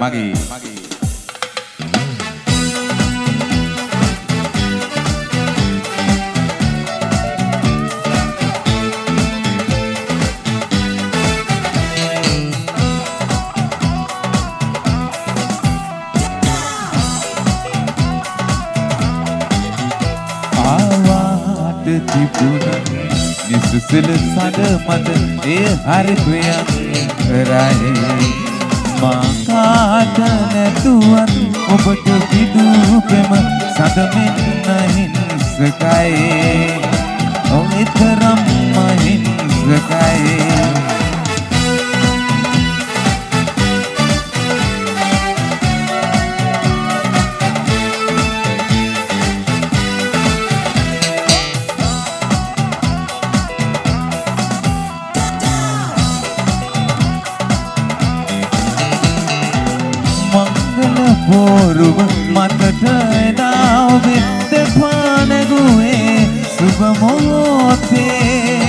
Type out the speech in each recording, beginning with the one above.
මගේ නිසුසල සඳ මත ඒ හරි ප්‍රියම් කරයි මා කාට නැතුවත් ඔබට පිදූ පෙම සඳ මෙන්න හිංසකයි ඔවිතරම් හිංසකයි පෝරුව මතට එදා ඔබේ දෙපා නැගුවේ සුබ මොහොතේ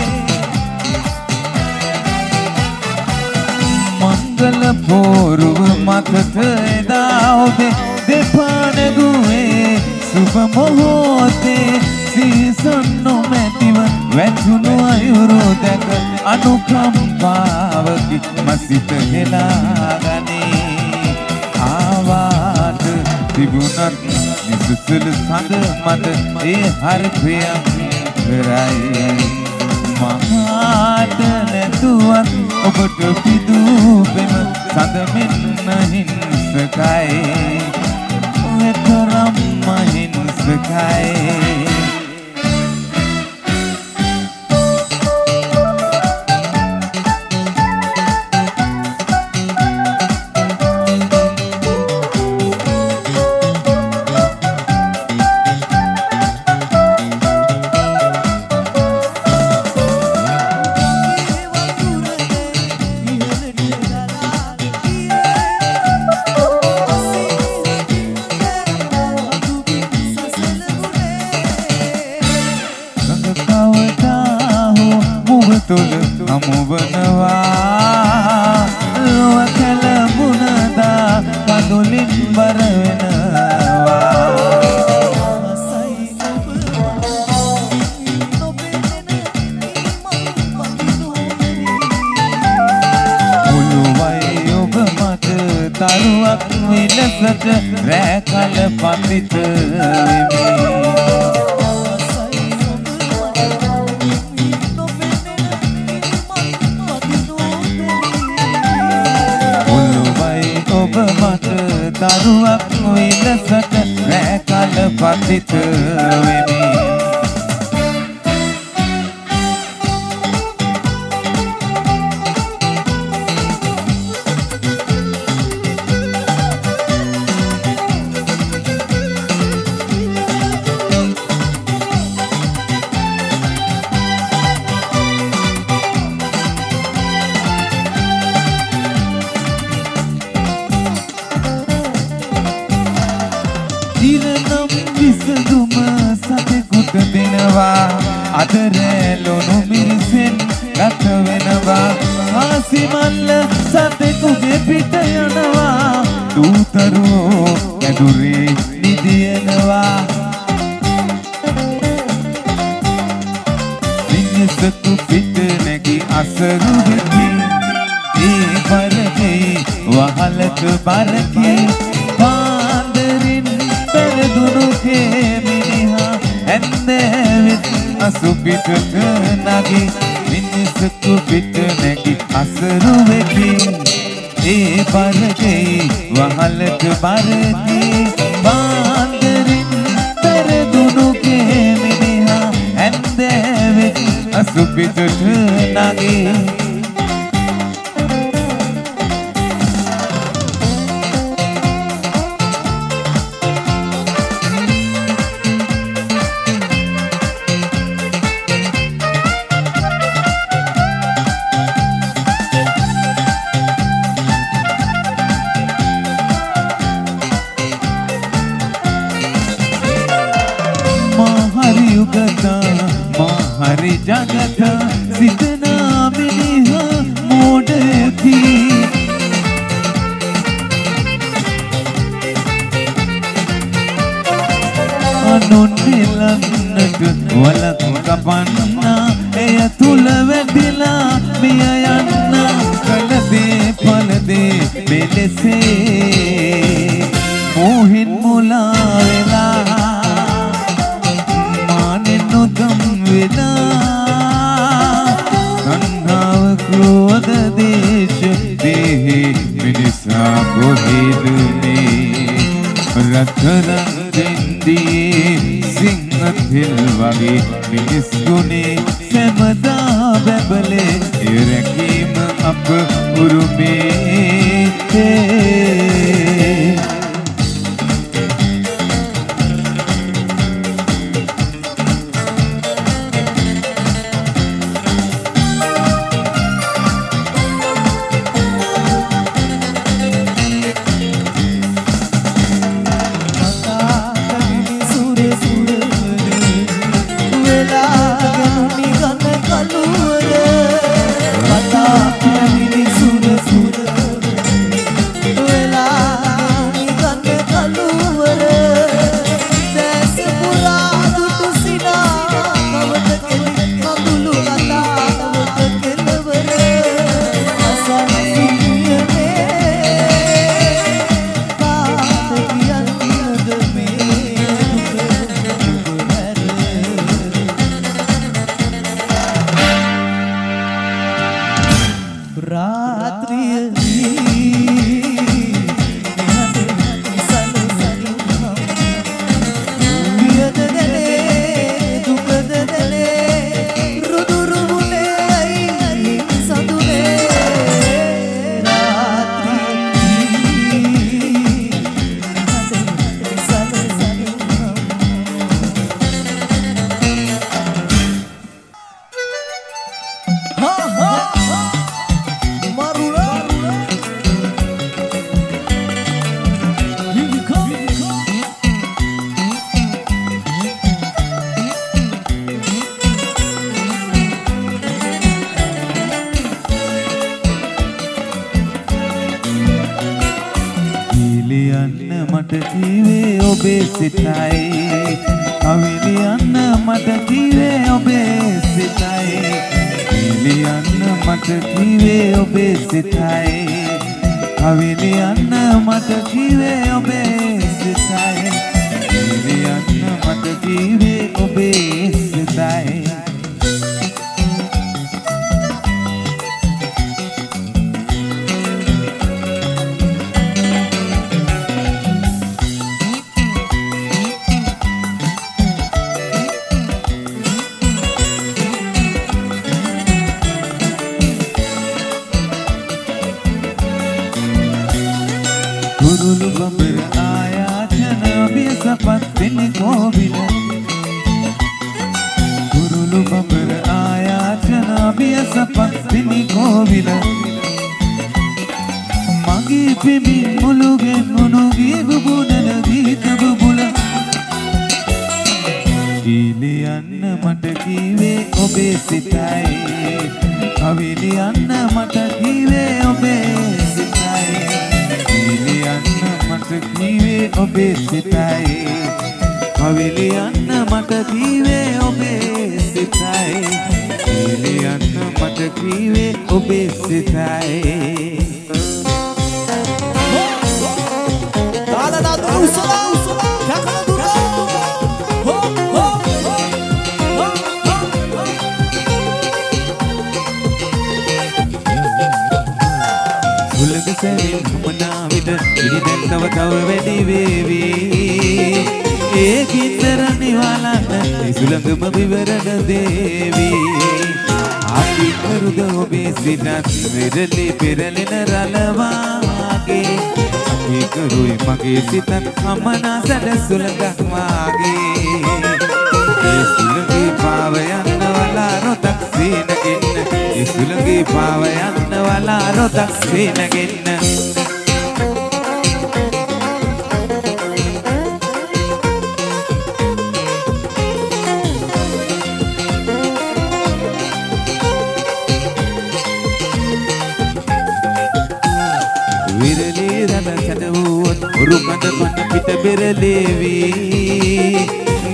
මංගල පෝරුව මතට එදා ඔබේ දෙපා නැගුවේ සුබ මොහොතේ සීසන් නොමැතිව වැටුණු අයුරු දැක අනුකම්පාවකි මසිත හෙලා ගනේ ආවාට තිබුණත් නිසුසුළු සඳ මත ඒ හරි ප්‍රියම් කරයි මහාට නැතුවත් ඔබට පිදූ පෙම සඳ මෙන්න හිංසකයි වෙතරම් හිංසකයි නොනිලන්නට වලක් කපන්න එය තුල වැටිලා මිය යන්න කලදේ පලදේ මෙලෙසේ මෝහින් මුලා වෙලා මානෙන් නොදම් වෙලා තණ්හාව ක්‍රෝධ දේශ දේහි මිනිසා කොහෙදනේ රත්තරන් දෙන්දී සිංහතිල් වගේ මිනිස් ගුණේ සැමදා බැබලේ රැකීම අප උරුමේ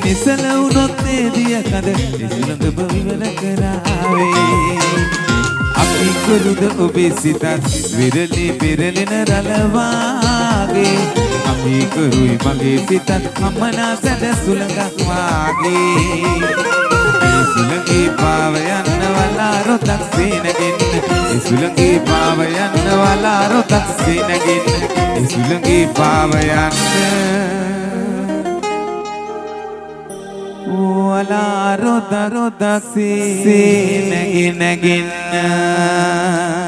නිසල වුණොත් දිය කඳ ඉසුලඟ බවිවල කරාවේ අපි කුරුද ඔබේ සිතත් විරලි පෙරලෙන රළවාගේ අපි කුරුයි මගේ සිතත් අමනා සැද සුළඟක් වාගේ ඉසුලඟේ පාව යන්න වලා රොතක් සේනගෙන්න ඉසුලඟේ පාව යන්න වලා රොතක් සේනගෙන්න ඉසුලඟේ පාව යන්න වලා රොතක් සේනගෙන්න